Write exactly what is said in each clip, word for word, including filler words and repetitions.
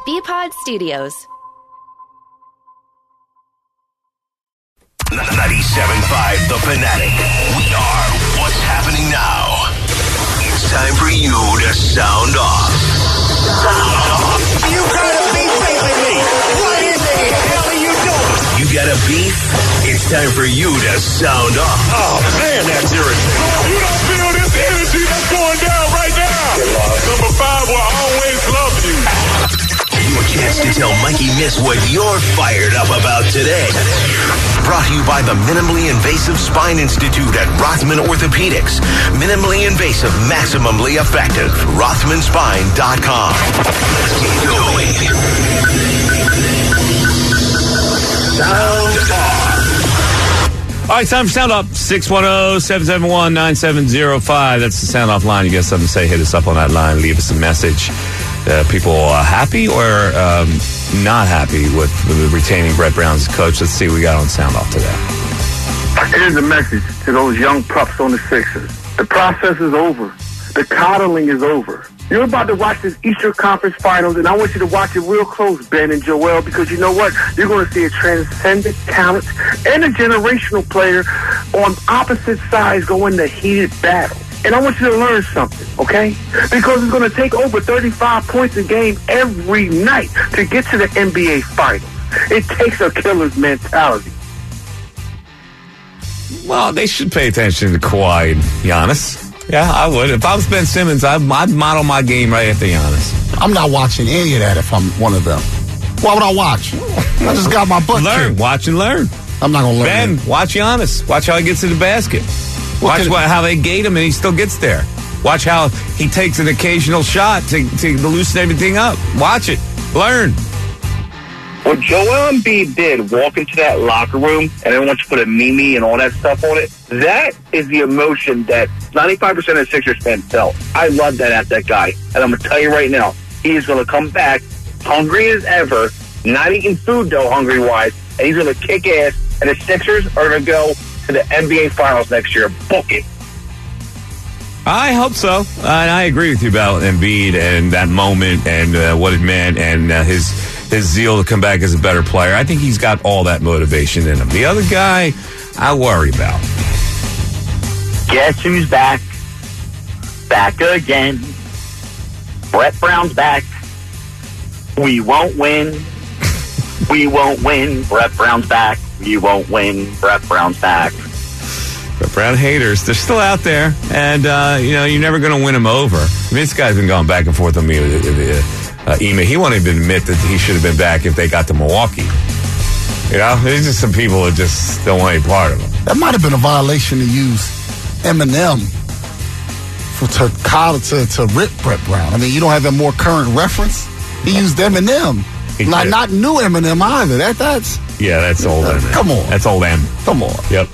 B-Pod Studios. ninety-seven point five The Fanatic. We are what's happening now. It's time for you to sound off. Sound off. You gotta be facing me. What in the hell are you doing? You got a beef? It's time for you to sound off. Oh, man, that's irritating. Oh, you don't feel this energy that's going down right now. Number five will always love you. Your chance to tell Mikey Miss what you're fired up about today. Brought to you by the Minimally Invasive Spine Institute at Rothman Orthopedics. Minimally invasive, maximally effective. Rothman Spine dot com. Let's get going. Sound off. All right, time for Sound Off. six one zero, seven seven one, nine seven zero five. That's the Sound Off line. You got something to say, hit us up on that line. Leave us a message. Uh, people uh, happy or um, not happy with, with retaining Brett Brown as coach? Let's see what we got on Sound Off today. Here's a message to those young pups on the Sixers. The process is over. The coddling is over. You're about to watch this Eastern Conference Finals, and I want you to watch it real close, Ben and Joel, because you know what? You're going to see a transcendent talent and a generational player on opposite sides go into heated battle. And I want you to learn something, okay? Because it's going to take over thirty-five points a game every night to get to the N B A Finals. It takes a killer's mentality. Well, they should pay attention to Kawhi and Giannis. Yeah, I would. If I was Ben Simmons, I'd, I'd model my game right after Giannis. I'm not watching any of that if I'm one of them. Why would I watch? I just got my butt Learn. kicked. Watch and learn. I'm not going to learn. Ben, that. watch Giannis. Watch how he gets to the basket. Watch what, how they gate him and he still gets there. Watch how he takes an occasional shot to, to loosen everything up. Watch it. Learn. What Joel Embiid did, walk into that locker room and then once you put a Mimi and all that stuff on it, that is the emotion that ninety-five percent of Sixers fans felt. I love that at that guy. And I'm going to tell you right now, he is going to come back hungry as ever, not eating food though, hungry-wise, and he's going to kick ass, and the Sixers are going to go to the N B A Finals next year. Book it. I hope so. Uh, and I agree with you about Embiid and that moment and uh, what it meant and uh, his his zeal to come back as a better player. I think he's got all that motivation in him. The other guy, I worry about. Guess who's back? Back again. Brett Brown's back. We won't win. We won't win. Brett Brown's back. You won't win. Brett Brown's back. Brett Brown haters, they're still out there. And, uh, you know, you're never going to win them over. I mean, this guy's been going back and forth with me. Uh, uh, Ema, he won't even admit that he should have been back if they got to Milwaukee. You know, there's just some people that just don't want any part of them. That might have been a violation to use Eminem for to call to, to rip Brett Brown. I mean, you don't have a more current reference. He used Eminem. He Not, did. not new Eminem either. That That's... Yeah, that's old Uh, Eminem. come on. That's old M. Come on. Yep.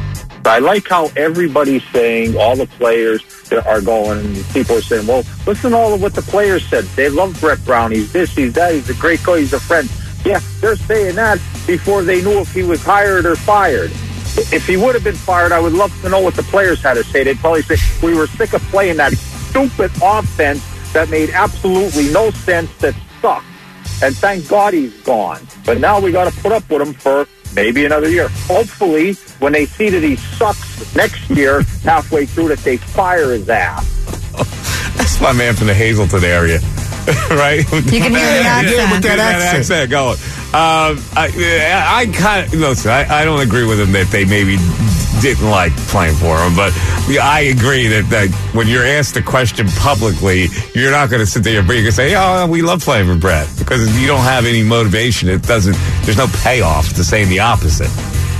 I like how everybody's saying, all the players that are going, and people are saying, well, listen to all of what the players said. They love Brett Brown. He's this, he's that, he's a great coach, he's a friend. Yeah, they're saying that before they knew if he was hired or fired. If he would have been fired, I would love to know what the players had to say. They'd probably say, we were sick of playing that stupid offense that made absolutely no sense, that sucked. And thank God he's gone. But now we got to put up with him for maybe another year. Hopefully, when they see that he sucks next year, halfway through, that they fire his ass. That's my man from the Hazleton area, right? You can hear the accent. Yeah, with that, that accent. accent going. Um, I, I kind of, listen, I, I don't agree with him that they maybe didn't like playing for him, but I agree that, that when you're asked the question publicly, you're not going to sit there and you're going to say, oh, we love playing for Brett, because you don't have any motivation. It doesn't, there's no payoff to saying the opposite.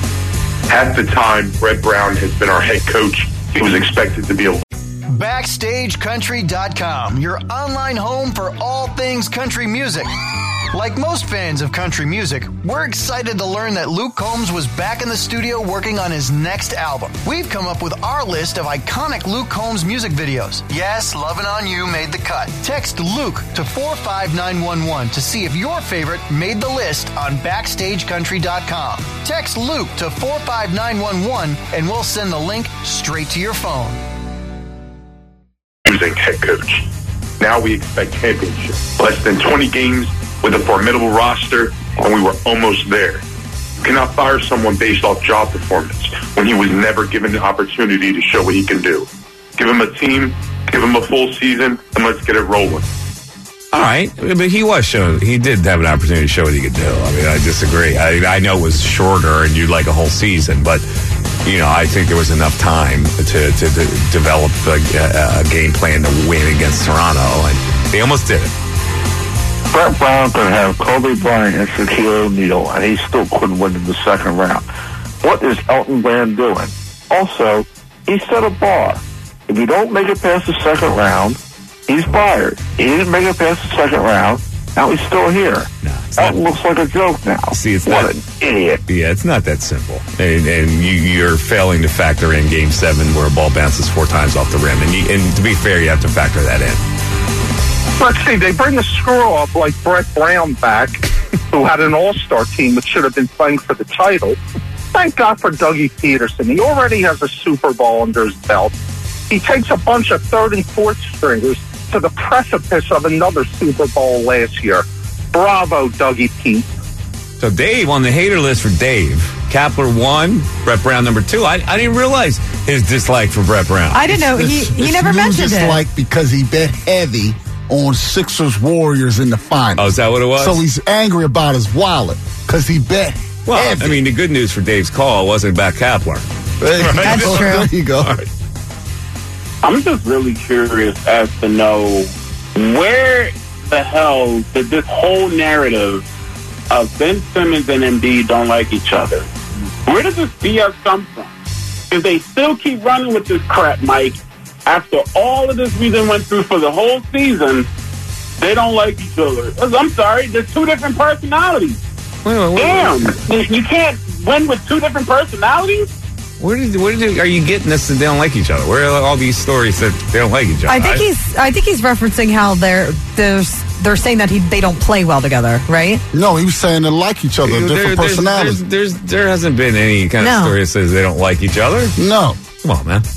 At the time, Brett Brown has been our head coach. He was expected to be a Backstage Country dot com, your online home for all things country music. Like most fans of country music, we're excited to learn that Luke Combs was back in the studio working on his next album. We've come up with our list of iconic Luke Combs music videos. Yes, Lovin' On You made the cut. Text Luke to four five nine one one to see if your favorite made the list on Backstage Country dot com. Text Luke to four five nine one one and we'll send the link straight to your phone. Using head coach. Now we expect championship. Less than twenty games with a formidable roster, and we were almost there. You cannot fire someone based off job performance when he was never given the opportunity to show what he can do. Give him a team, give him a full season, and let's get it rolling. All right, but he was showing, he did have an opportunity to show what he could do. I mean, I disagree. I, I know it was shorter and you'd like a whole season, but, you know, I think there was enough time to, to, to develop a, a game plan to win against Toronto, and they almost did it. Brett Brown could have Kobe Bryant and Shaquille O'Neal, and he still couldn't win in the second round. What is Elton Brand doing? Also, he set a bar. If you don't make it past the second round, he's fired. He didn't make it past the second round. Now he's still here. No, that not, looks like a joke now. See, it's what not, an idiot. Yeah, it's not that simple. And, and you, you're failing to factor in Game seven where a ball bounces four times off the rim. And, you, and to be fair, you have to factor that in. Let's see, they bring a screw-up like Brett Brown back, who had an all-star team that should have been playing for the title. Thank God for Dougie Peterson. He already has a Super Bowl under his belt. He takes a bunch of third and fourth stringers to the precipice of another Super Bowl last year. Bravo, Dougie Pete. So Dave, on the hater list for Dave, Kapler one, Brett Brown number two. I, I didn't realize his dislike for Brett Brown. I didn't know. He, It's- he it's never new mentioned it. dislike because he bet heavy on Sixers Warriors in the finals. Oh, is that what it was? So he's angry about his wallet because he bet Well, heavy. I mean, the good news for Dave's call wasn't about Kapler. That's true. There you go. All right. I'm just really curious as to know where the hell did this whole narrative of Ben Simmons and Embiid don't like each other, where does this B S come from? Because they still keep running with this crap, Mike. After all of this we done went through for the whole season, they don't like each other. I'm sorry, there's two different personalities. Wait, wait, wait, Damn, you can't win with two different personalities? Where did where did are you getting this that they don't like each other? Where are all these stories that they don't like each other? I think he's. I think he's referencing how they're there's they're saying that he they don't play well together, right? No, he was saying they like each other, There- different there's, personalities. There's, there's there hasn't been any kind No. of story that says they don't like each other. No. Come on, man.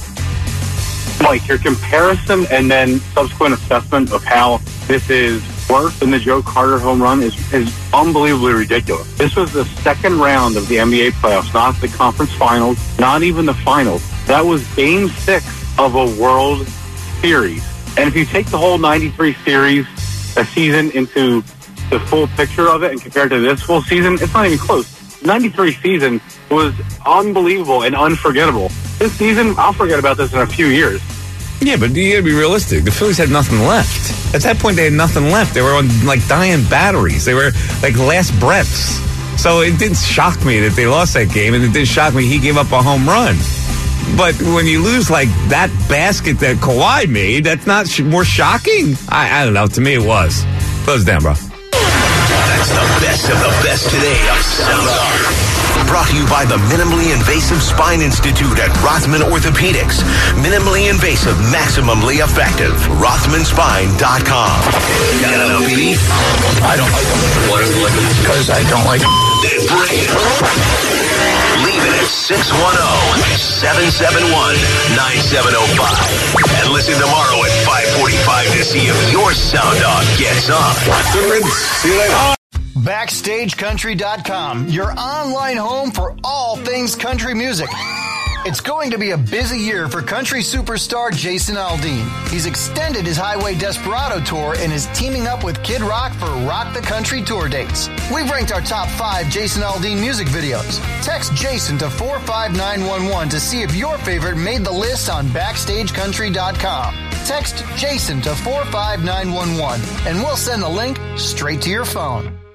Like your comparison and then subsequent assessment of how this is worse than the Joe Carter home run is, is unbelievably ridiculous. This was the second round of the N B A playoffs, not the conference finals, not even the finals. That was game six of a World Series. And if you take the whole ninety-three series, a season, into the full picture of it and compare it to this full season, it's not even close. ninety-three season was unbelievable and unforgettable. This season, I'll forget about this in a few years. Yeah, but you gotta be realistic. The Phillies had nothing left. At that point, they had nothing left. They were on like dying batteries. They were like last breaths. So it didn't shock me that they lost that game, and it didn't shock me he gave up a home run. But when you lose like that basket that Kawhi made, that's not sh- more shocking. I, I don't know. To me, it was. Close down, bro. That's the best of the best today of Sound Off. Brought to you by the Minimally Invasive Spine Institute at Rothman Orthopedics. Minimally invasive, maximally effective. Rothman Spine dot com. Got a beef? I don't like them. What is it? Because I don't like them. Leave it at six one zero, seven seven one, nine seven zero five. And listen tomorrow at five forty-five to see if your sound off gets on. See you later. Backstage Country dot com, your online home for all things country music. It's going to be a busy year for country superstar Jason Aldean. He's extended his Highway Desperado tour and is teaming up with Kid Rock for Rock the Country tour dates. We've ranked our top five Jason Aldean music videos. Text Jason to four five nine one one to see if your favorite made the list on Backstage Country dot com. Text Jason to four five nine one one and we'll send the link straight to your phone.